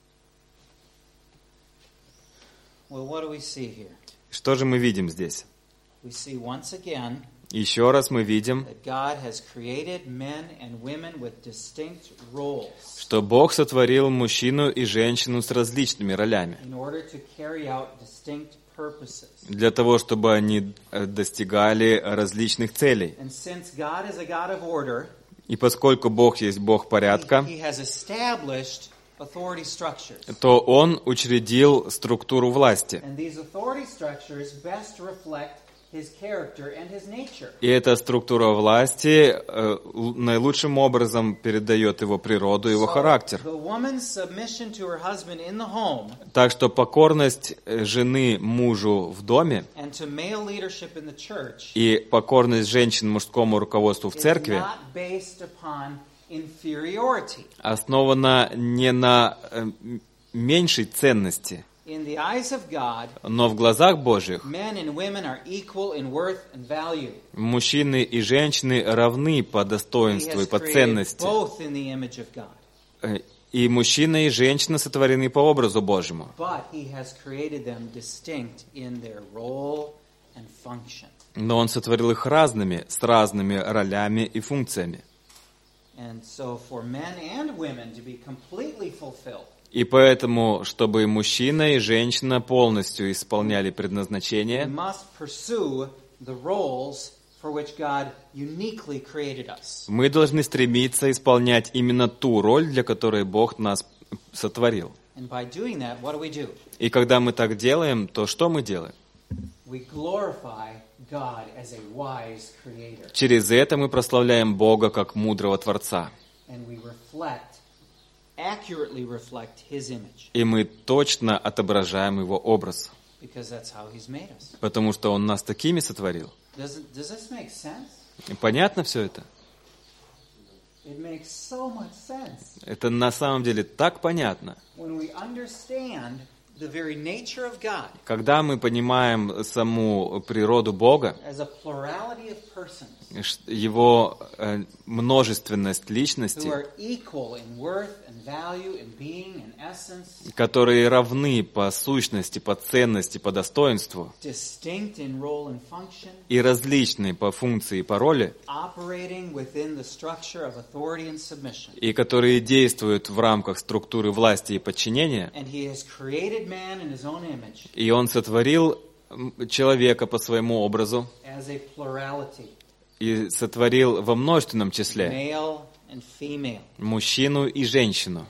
Well, what do we see here? Что же мы видим здесь? We see once again Еще раз мы видим, that God has created men and women with distinct roles что Бог сотворил мужчину и женщину с различными ролями, in order to carry out distinct purposes. для того, чтобы они достигали различных целей. And since God is a God of order, И поскольку Бог есть Бог порядка, He has established authority structures. то Он учредил структуру власти. And these authority structures best reflect His character and His nature. И эта структура власти наилучшим образом передает его природу, его характер. The woman's submission to her husband in the home Так что покорность жены мужу в доме and to male leadership in the church и покорность женщин мужскому руководству в is церкви not based upon inferiority. основана не на меньшей ценности, In the eyes of God, но в глазах Божьих men and women are equal in worth and value. мужчины и женщины равны по He достоинству и has по created ценности. both in the image of God, И мужчина и женщина сотворены по образу Божьему. but He has created them distinct in their role and function. Но Он сотворил их разными, с разными ролями и функциями. And so for men and women to be completely fulfilled, И поэтому, чтобы мужчина и женщина полностью исполняли we предназначение, must pursue the roles for which God uniquely created us. мы должны стремиться исполнять именно ту роль, для которой Бог нас сотворил. And by doing that, what do? И когда мы так делаем, то что мы делаем? We glorify God as a wise creator. Через это мы прославляем Бога как мудрого Творца. And we accurately reflect His image. И мы точно отображаем Его образ. Because that's how He's made us. Потому что Он нас такими сотворил. Does this make sense? И понятно все это? It makes so much sense. Это на самом деле так понятно. When we understand the very nature of God Когда мы понимаем саму природу Бога, as a plurality of persons Его множественность who личности, are equal in worth and value and being and essence, которые равны по сущности, по ценности, по достоинству, distinct in role and function, и различны по функции и по роли, operating within the structure of authority and submission. и которые действуют в рамках структуры власти и подчинения, And He has created man in His own image и Он сотворил человека по своему образу, as a plurality, и сотворил во множественном числе male and female, мужчину и женщину,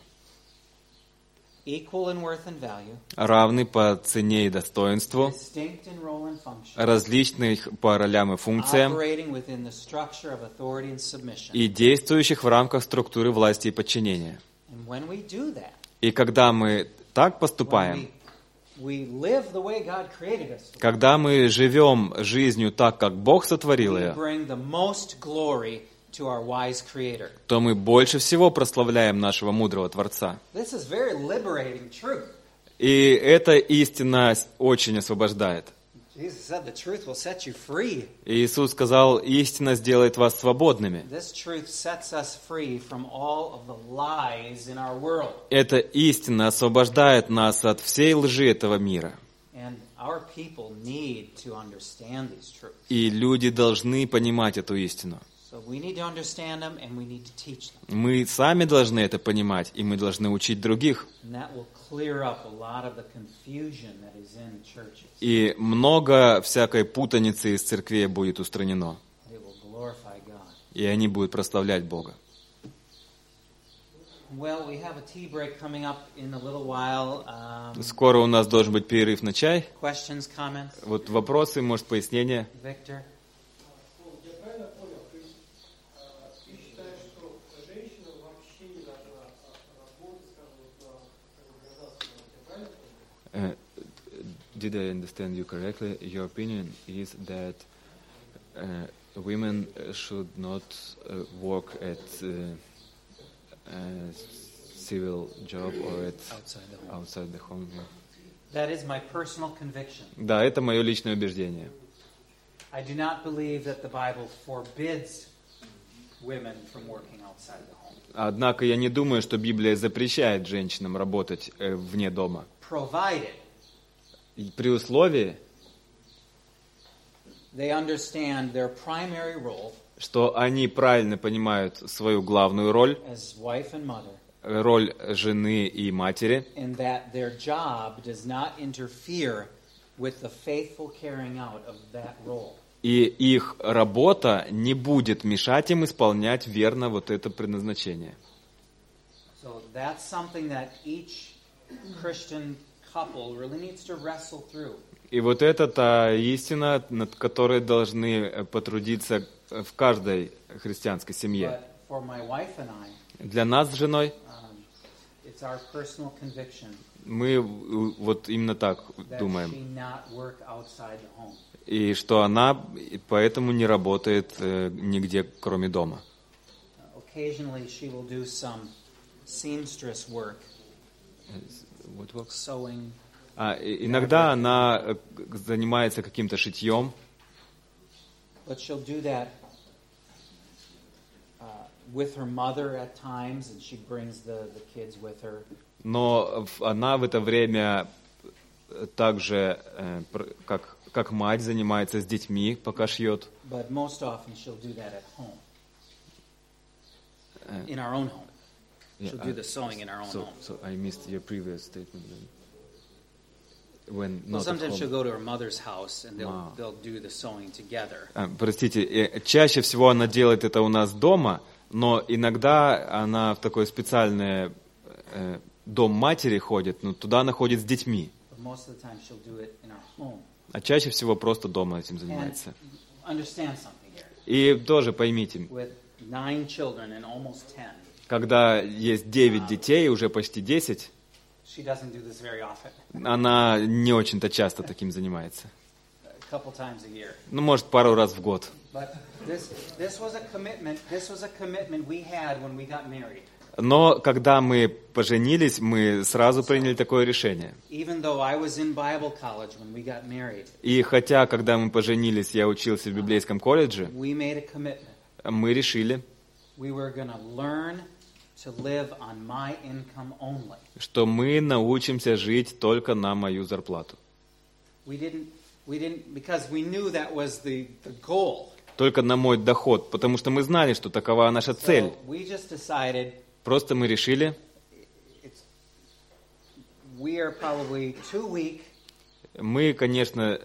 equal in worth and value, равны по цене и достоинству, distinct in role and function, различных по ролям и функциям, operating within the structure of authority and submission. и действующих в рамках структуры власти и подчинения. And when we do that, И когда мы так when поступаем, we live the way God created us, когда мы живем жизнью так, как Бог сотворил we ее, bring the most glory to our wise Creator. то мы больше всего прославляем нашего мудрого Творца. This is very liberating truth. И эта истина очень освобождает. Jesus said the truth will set you free. И Иисус сказал, истина сделает вас свободными. This truth sets us free from all of the lies in our world. Эта истина освобождает нас от всей лжи этого мира. And our people need to understand these truths. И люди должны понимать эту истину. So we need to understand them and we need to teach them. Мы сами должны это понимать, и мы должны учить других. And that will clear up a lot of the confusion that is in churches. И много всякой путаницы из церквей будет устранено. It will glorify God. И они будут прославлять Бога. Well, we have a tea break coming up in a little while. Скоро у нас должен быть перерыв на чай. Questions, comments? Вот вопросы, может, пояснения. Victor? Я правильно понял, то есть ты считаешь, что женщина вообще не должна работать, скажем, на гражданском, я правильно понял? Did I understand you correctly? Your opinion is that women should not work at civil job or at outside the home. That is my personal conviction. Да, это мое личное убеждение. I do not believe that the Bible forbids women from working outside the home. Однако я не думаю, что Библия запрещает женщинам работать вне дома. Provided И при условии, they understand their primary role что они правильно понимают свою главную роль, as wife and mother, роль жены и матери, and that their job does not interfere with the faithful carrying out of that role. и их работа не будет мешать им исполнять верно вот это предназначение. So that's something that each Christian couple really needs to wrestle through. И вот это та истина, над которой должны потрудиться в каждой христианской семье. But for my wife and I, Для нас с женой it's our personal conviction мы вот именно так that думаем. she not work outside the home. И что она поэтому не работает нигде, кроме дома. Occasionally she will do some seamstress work, sewing. Иногда она занимается каким-то шитьем, But she'll do that with her mother at times, and she brings the kids with her. но она в это время также, как мать, занимается с детьми, пока шьет. But most often she'll do that at home, in our own home. She'll do the sewing in our own home. So I missed your previous statement. When Well, not at sometimes she'll home. go to her mother's house and they'll do the sewing together. Простите, чаще всего она делает это у нас дома, но иногда она в такое специальное дом матери ходит, но туда она ходит с детьми. but most of the time she'll do it in our home. А чаще всего просто дома этим And занимается. understand something here. И тоже поймите, With 9 children and almost 10, когда есть 9 детей, уже почти 10, she doesn't do this very often. она не очень-то часто таким занимается. A couple times a year. Ну, может, пару раз в год. But this was a commitment. This was a commitment we had when we got married. Но когда мы поженились, мы сразу приняли такое решение. Even though I was in Bible college when we got married, И хотя, когда мы поженились, я учился в библейском колледже, we made a commitment. мы решили, We were going to learn to live on my income only. что мы научимся жить только на мою зарплату. We didn't because we knew that was the goal. Только на мой доход, потому что мы знали, что такова наша цель. So we just decided Просто мы решили, we are probably too weak. мы, конечно,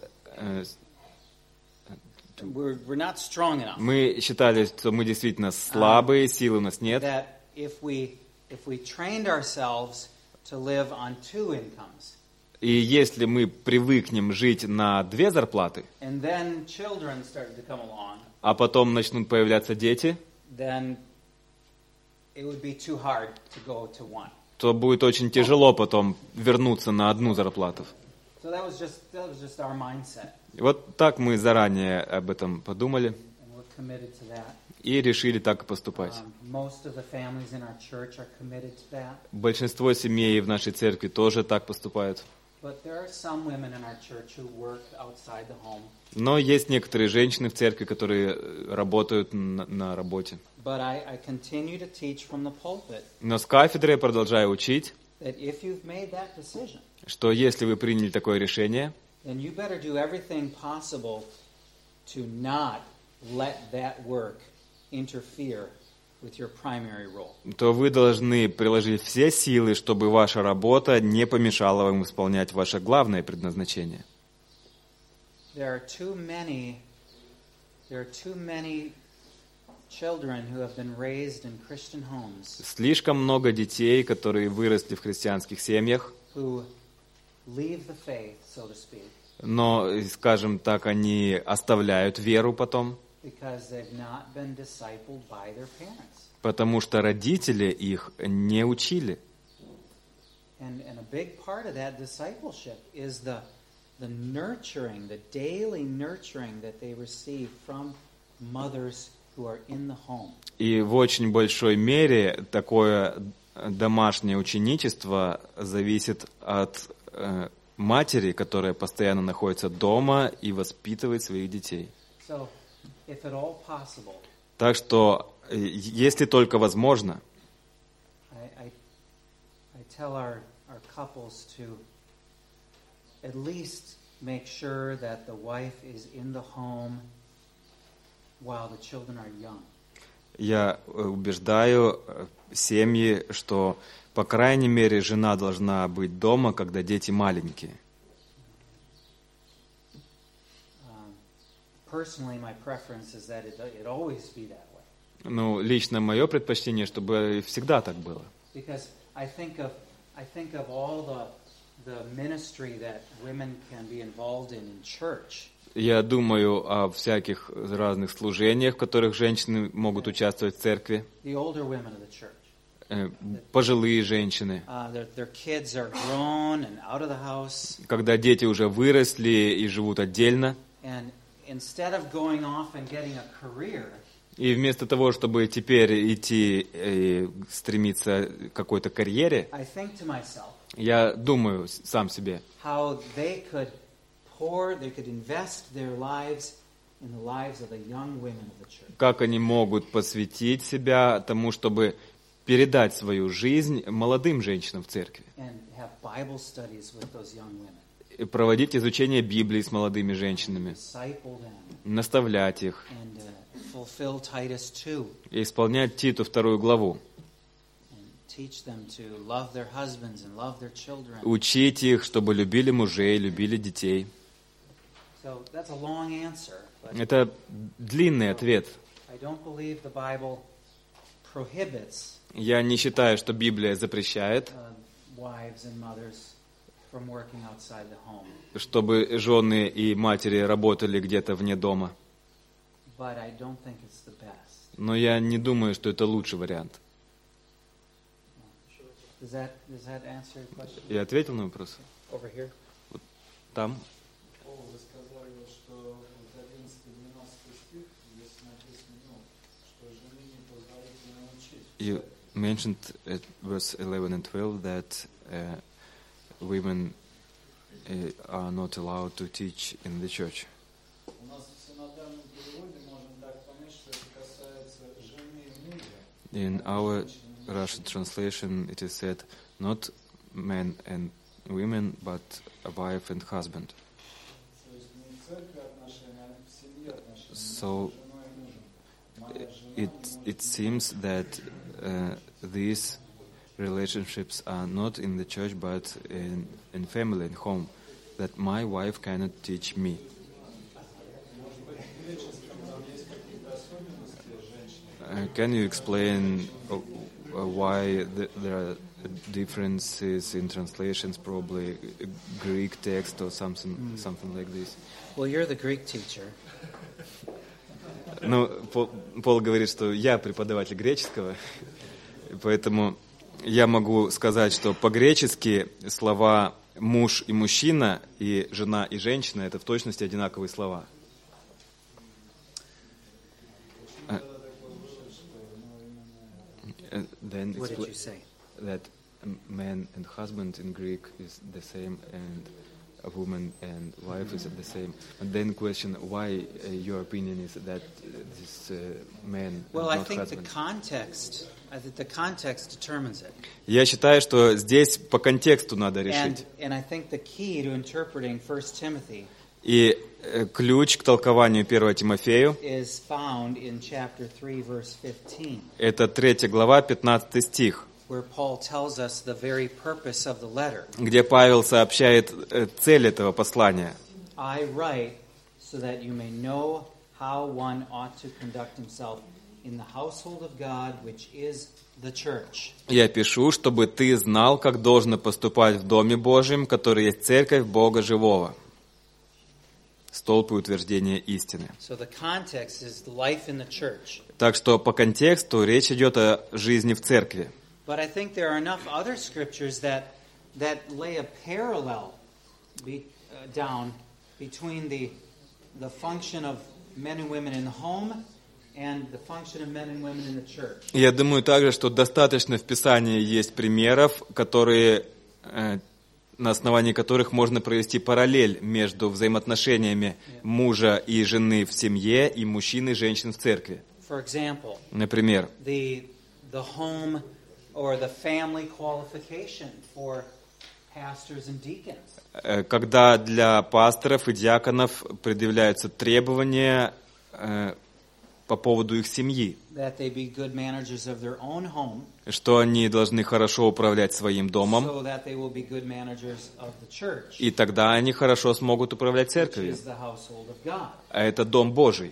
We're not strong enough. мы считали, что мы действительно слабые, сил у нас нет. That if we trained ourselves to live on 2 incomes, И если мы привыкнем жить на 2 зарплаты, and then children started to come along, а потом начнут появляться дети, then it would be too hard to go to 1. то будет очень тяжело потом вернуться на 1 зарплату. So that was just our mindset, И вот так мы заранее об этом подумали and we're committed to that. и решили так и поступать. Most of the families in our church are committed to that, Большинство семей в нашей церкви тоже так поступают. but there are some women in our church who work outside the home. Но есть некоторые женщины в церкви, которые работают на работе. But I continue to teach from the pulpit Но с кафедры я продолжаю учить, that if you've made that decision, что если вы приняли такое решение, then you better do everything possible to not let that work interfere with your primary role. то вы должны приложить все силы, чтобы ваша работа не помешала вам исполнять ваше главное предназначение. There are too many children who have been raised in Christian homes Слишком много детей, которые выросли в христианских семьях, who leave the faith, so to speak, но, скажем так, они оставляют веру потом, because they've not been discipled by their parents. потому что родители их не учили. And a big part of that discipleship is the nurturing, the daily nurturing that they receive from mothers who are in the home. И в очень большой мере такое домашнее ученичество зависит от матери, которая постоянно находится дома и воспитывает своих детей. So, if at all possible, Так что, если только возможно, I tell our couples to at least make sure that the wife is in the home while the children are young. я убеждаю семьи, что, по крайней мере, жена должна быть дома, когда дети маленькие. Personally, my preference is that it always be that way. Ну, лично мое предпочтение, чтобы всегда так было. Because I think of all the ministry that women can be involved in church. Я думаю о всяких разных служениях, в которых женщины могут участвовать в церкви. The older women of the church. Пожилые женщины. Their kids are grown and out of the house. Когда дети уже выросли и живут отдельно. And instead of going off and getting a career, и вместо того, чтобы теперь идти и стремиться к какой-то карьере, I think to myself, я думаю сам себе, how they could invest their lives in the lives of the young women of the church. Как они могут посвятить себя тому, чтобы передать свою жизнь молодым женщинам в церкви. And have Bible studies with those young women. И проводить изучение Библии с молодыми женщинами. Disciple them. Наставлять их. And fulfill Titus 2. И исполнять Титу 2 главу. Teach them to love their husbands and love their children. Учить их, чтобы любили мужей, любили детей. So that's a long answer. But Это длинный ответ. I don't believe the Bible prohibits Я не считаю, что Библия запрещает wives and mothers from working outside the home. чтобы жены и матери работали где-то вне дома. But I don't think it's the best. Но я не думаю, что это лучший вариант. Does that answer your question? Я ответил на вопрос? Over here? Там? Вы сказали, что 11-12 стих, здесь написано, что жене непозволительно учить. You mentioned at verse 11 and 12 that women are not allowed to teach in the church. У нас в синодальном переводе можно так понять, что это касается жены и мужа. In our Russian translation, it is said not men and women, but a wife and husband. То есть не в церкви отношения, а в семье отношения. So Между женой и мужем. Моя жена it seems that these relationships are not in the church, but in family, in home. That my wife cannot teach me. Can you explain why there are differences in translations, probably Greek text or something like this? Well, you're the Greek teacher. Ну, Пол говорит, что я преподаватель греческого, поэтому я могу сказать, что по-гречески слова «муж» и «мужчина» и «жена» и «женщина» — это в точности одинаковые слова. Then What did you say? that man and husband in Greek is the same, and a woman and wife is the same. And then question why your opinion is that this man Well, and I not think husband. I think the context determines it. Я считаю, что здесь по контексту надо решить. And I think the key to interpreting 1 Timothy И ключ к толкованию 1 Тимофею is found in chapter 3, verse 15, — это 3 глава, 15 стих, where Paul tells us the very purpose of the letter. где Павел сообщает цель этого послания. I write so that you may know how one ought to conduct himself in the household of God, which is the church. «Я пишу, чтобы ты знал, как должно поступать в Доме Божьем, который есть церковь Бога Живого». Столб и утверждение истины. So the context is life in the church. Так что по контексту речь идет о жизни в церкви. But I think there are enough other scriptures that lay a parallel down between the function of men and women in the home and the function of men and women in the church. Я думаю также, что достаточно в Писании есть примеров, которые, на основании которых можно провести параллель между взаимоотношениями мужа и жены в семье и мужчин и женщин в церкви. For example, Например, the home or the family qualification for pastors and deacons. Когда для пасторов и диаконов предъявляются требования по поводу их семьи, That they be good managers of their own home, что они должны хорошо управлять своим домом, so that they will be good managers of the church, и тогда они хорошо смогут управлять which церковью. is the household of God. А это Дом Божий.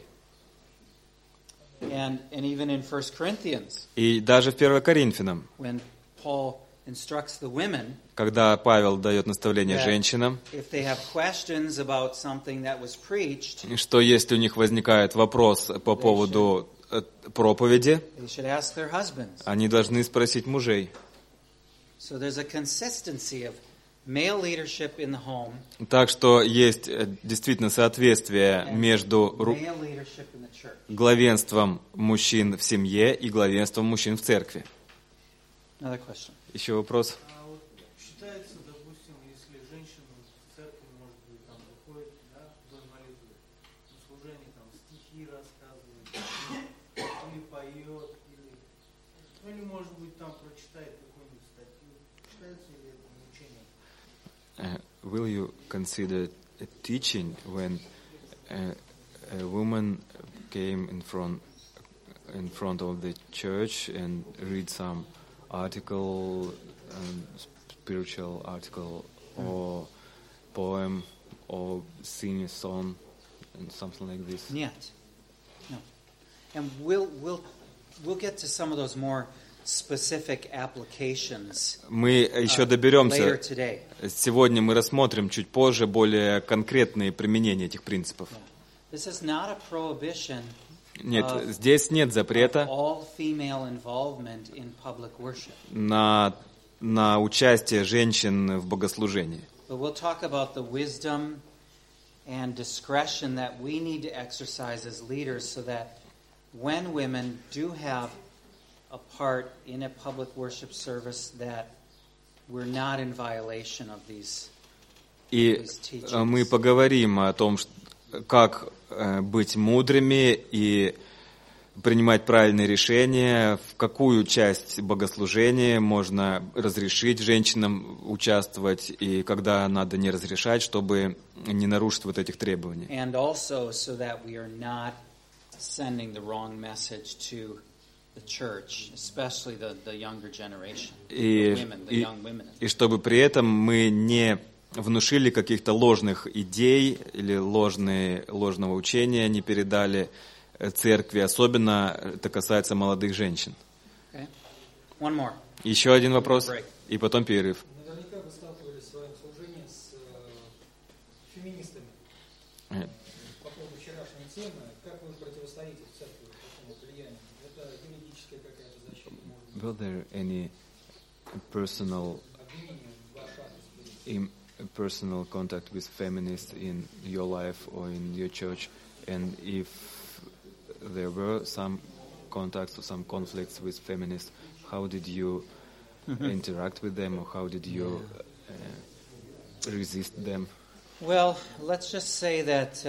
And even in 1 Corinthians, И даже в 1 Коринфянам, when Paul instructs the women, когда Павел дает наставление Yeah. женщинам, if they have questions about something that was preached, что если у них возникает вопрос по поводу проповеди, they should ask their husbands. они должны спросить мужей. So there's a consistency of male leadership in the home, Так что есть действительно соответствие между male leadership in the church. главенством мужчин в семье и главенством мужчин в церкви. Another question. Еще вопрос? А вот считается, допустим, если женщина в церкви, может быть, там выходит, да, в дом молитвы, на служении там стихи рассказывает, или поет, или может быть, там прочитает какую-нибудь статью. Считается ли это учением? Will you consider a teaching when a woman came in front of the church and read some article, spiritual article, or poem, or sing a song, and something like this? Yet. No. And we'll get to some of those more specific applications Мы еще later доберемся. today. Сегодня мы рассмотрим чуть позже более конкретные применения этих принципов. This is not a prohibition Нет, здесь нет of запрета all female involvement in public worship. на участие женщин в богослужении. But we'll talk about the wisdom and discretion that we need to exercise as leaders so that when women do have a part in a public worship service, that we're not in violation of these И мы поговорим о том, как быть мудрыми и принимать правильные решения, в какую часть богослужения можно разрешить женщинам участвовать и когда надо не разрешать, чтобы не нарушить вот этих требований. and also so that we are not sending the wrong message to the church, especially the younger generation, the women, the young women. И чтобы при этом мы не внушили каких-то ложных идей или ложного учения, не передали церкви, особенно это касается молодых женщин. Okay? One more. Еще один вопрос, и потом перерыв. Наверняка вы сталкивались в своем служении с феминистами по поводу вчерашней темы. Как вы противостоите в церкви такому влиянию? Это юридическая какая-то защита, может быть, Were there any personal обвинения в ваш адрес? personal contact with feminists in your life or in your church, and if there were some contacts or some conflicts with feminists, how did you interact with them, or how did you resist them? Well, let's just say that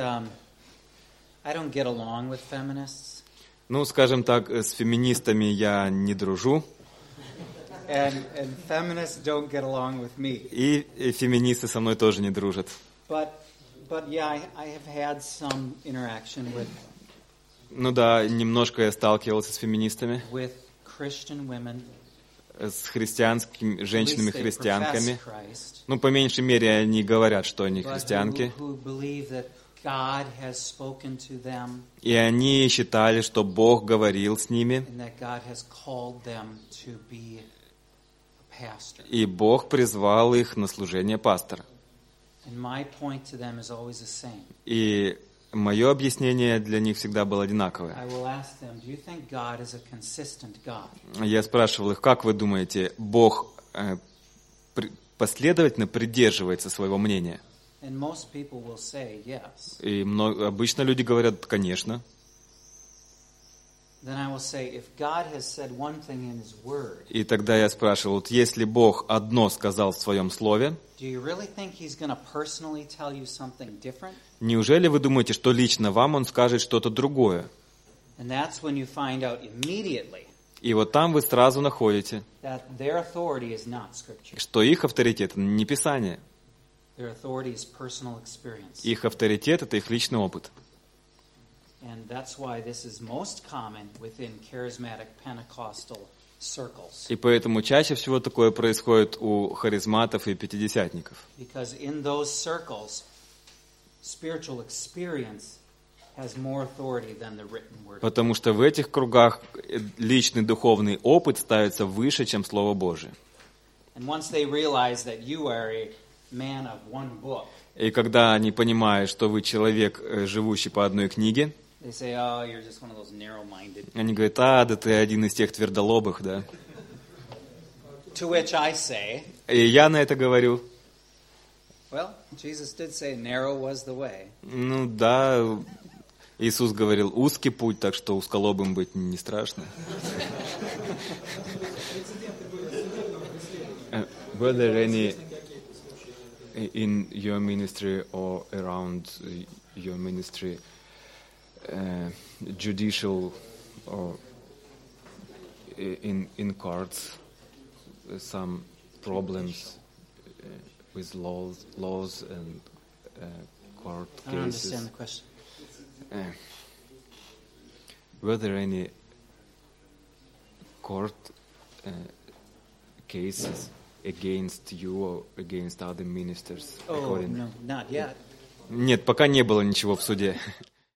I don't get along with feminists, Ну, скажем так, с феминистами я не дружу, and feminists don't get along with me. и феминисты со мной тоже не дружат. But yeah, I have had some interaction Ну да, немножко я сталкивался с феминистами, with Christian women, с христианскими at least женщинами-христианками. they profess Christ, Ну, по меньшей мере, они говорят, что они but христианки. who believe that God has spoken to them И они считали, что Бог говорил с ними, and that God has called them to be a pastor. и Бог призвал их на служение пастора. And my point to them is always the same. И мое объяснение для них всегда было одинаковое. I will ask them, do you think God is a consistent God? Я спрашивал их, как вы думаете, Бог последовательно придерживается своего мнения? And most people will say yes. И обычно люди говорят, конечно. Then I will say, if God has said one thing in His Word, И тогда я спрашивал, вот если Бог одно сказал в своем слове, do you really think He's going to personally tell you something different? неужели вы думаете, что лично вам Он скажет что-то другое? And that's when you find out immediately И вот там вы сразу находите, that their authority is not Scripture. что их авторитет – это не Писание. Their authority is personal experience. Их авторитет – это их личный опыт. And that's why this is most common within charismatic Pentecostal circles. И поэтому чаще всего такое происходит у харизматов и пятидесятников. Because in those circles, spiritual experience has more authority than the written word. Потому что в этих кругах личный духовный опыт ставится выше, чем Слово Божие. And once they realize that you are a man of one book, И когда они понимают, что вы человек, живущий по одной книге, they say, oh, you're just one of those narrow-minded. они говорят, да ты один из тех твердолобых, да. To which I say, И я на это говорю, well, Jesus did say narrow was the way. ну да, Иисус говорил, узкий путь, так что узколобым быть не страшно. Were there any in your ministry or around your ministry judicial or in courts some problems with laws and court I don't cases? understand the question. Were there any court cases against you or against other ministers? Oh, according- no, not yet. Нет, пока не было ничего в суде.